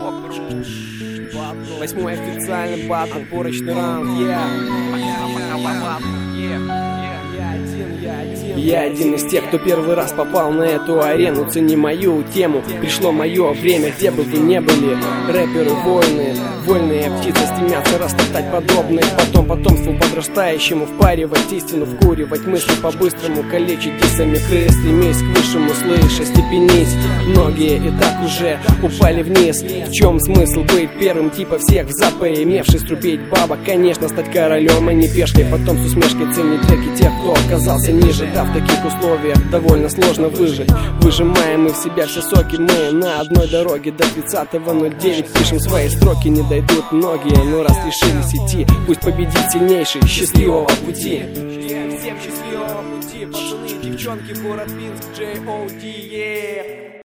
Восьмой официальный батл, отборочный раунд, Я один из тех, кто первый раз попал на эту арену. Цени мою тему, пришло мое время. Где бы вы не были, рэперы воины, вольные птицы стремятся растоптать подобные. Потом потомству подрастающему впаривать истину, вкуривать мысли по-быстрому, калечить диссами крыс. Стремись к высшему, слыша, степенись. Многие и так уже упали вниз. В чем смысл быть первым, типа всех взад поимевший, струбить бабок? Конечно, стать королем, а не пешкой. Потом с усмешкой ценить треки тех, кто оказался ниже. Да, в таких условиях довольно сложно выжить. Выжимаем мы в себя все соки. Мы на одной дороге до 30.09. Пишем свои строки, не дойдут многие. Но раз решились идти, пусть победит сильнейший. Счастливого пути. Всем счастливого пути, пацаны, девчонки, город Минск, J.O.D.